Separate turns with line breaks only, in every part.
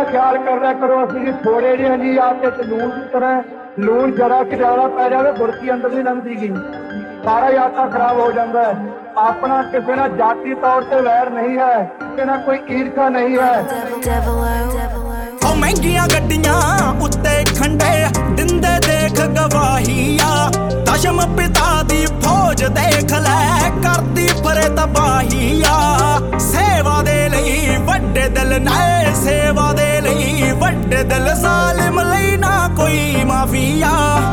ख्याल कर लिया करो। असं थोड़े जे जी आपके लून की तरह लून जरा कि ज्यादा पै जाए बुरकी अंदर नहीं लंघती गई, सारा ही आटा खराब हो जाता है। अपना किसी ना जाति तौर पर वैर नहीं है, किसी ना कोई ईर्षा नहीं है।
महंगियां गड्डियां उत्ते खंडे दिंदे देख गवाहिया, दशम पिता दी फौज देख लै करदी फरे तबाहिया। सेवा दे लई वड्डे दिल नाए, सेवा दे लई वड्डे दिल, जालिम लई ना कोई माफिया।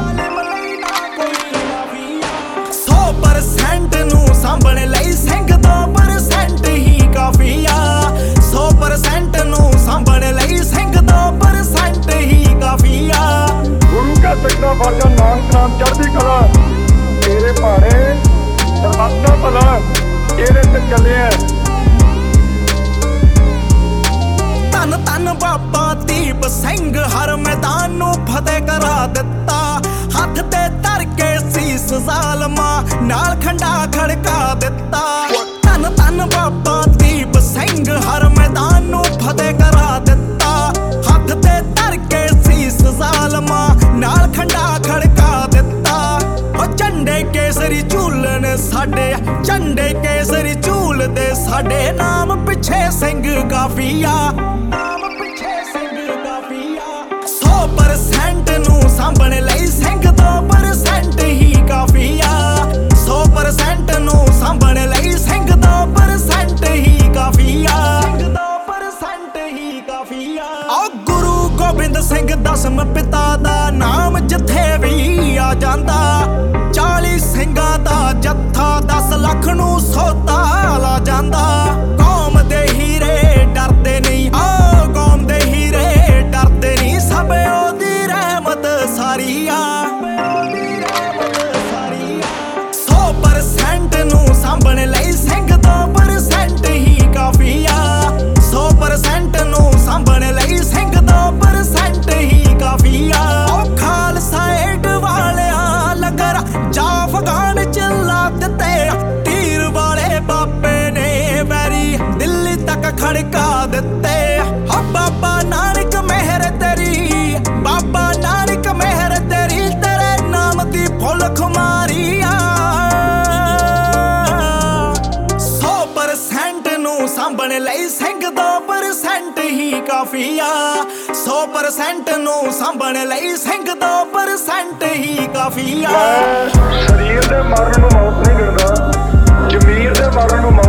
100% नूं सांभण लई सिंह 2% ही काफी आ। 100% नूं सांभण लई सिंह 2% ही काफी आ।
गुरु का सगला फर्जा नानक नाम चढ़दी कला, तेरे भाड़े सरबत भला तेरे ते चले।
धन धन बाबा दीप सिंह हर मैदान नूं फतेह करा दिता, हथ ते धर के सीस जालमा नाल खंडा खड़का दिता। धन धन बाबा दीप सिंह हर मैदान नूं फतेह करा दिता, हथ ते धर के सीस जालमा नाल खंडा खड़का दिता। ओ झंडे केसरी झूलन साडे, झंडे केसरी झूलदे साडे, नाम पिछे सिंह काफिया, नाम पिछे सिंह काफिया। 100% नूं सांभण लई सिंह 2% ही काफिया। 100% नूं सांभण लई सिंह 2% ही काफिया, 2% ही काफिया। ओ गुरु गोबिंद सिंह दसम पिता दा नाम जिथे भी आ जांदा, 40 ਸਿੰਘਾਂ ਦਾ ਜੱਥਾ 10 ਲੱਖ ਨੂੰ ਸੌਦਾ ਲਾ ਜਾਂਦਾ। ਕੌਮ ਦੇ ਹੀਰੇ ਡਰਦੇ ਨਹੀਂ, ਓ ਕੌਮ ਦੇ ਹੀਰੇ ਡਰਦੇ ਨਹੀਂ, ਸਭ ਉਹਦੀ ਰਹਿਮਤ ਸਾਰੀ ਆ। 100% ਨੂੰ ਸਾਂਭਣ ਲਈ ਸਿੰਘ 2% ਹੀ ਕਾਫੀ ਆ। 100% ਨੂੰ ਸਾਂਭਣ ਲਈ ਸਿੰਘ 2% ਹੀ ਕਾਫੀ ਆ। ਉਹ ਖਾਲਸਾ ਏਡ ਵਾਲਿਆਂ ਲੰਗਰ ਜਾ ਅਫਗਾਨ ਚ ਲਾ ਦਿੱਤੇ, ਤੀਰ ਵਾਲੇ ਬਾਬੇ ਨੇ ਵੈਰੀ ਦਿੱਲੀ ਤੱਕ ਖੜਕਾ ਦਿੱਤੇ। ਹਾ ਬਾਬਾ ਨਾਨਕ ਮਿਹਰ ਤੇਰੀ, ਬਾਬਾ ਨਾਨਕ ਮਿਹਰ ਤੇਰੀ, ਤੇਰੇ ਨਾਮ ਦੀ ਫੁੱਲ ਖੁਮਾਰੀ ਆ। 100% ਨੂੰ ਸਾਂਭਣ ਲਈ ਸਿੰਘ 2% ਹੀ ਕਾਫੀ ਆ। 100% ਨੂੰ ਸਾਂਭਣ ਲਈ ਸਿੰਘ 2% ਹੀ ਕਾਫੀ ਆ।
ਸਰੀਰ ਦੇ ਮਰਨ ਨੂੰ ਮੌਤ ਨਹੀਂ ਕਰਦਾ, ਜ਼ਮੀਰ ਦੇ ਮਰਨ ਨੂੰ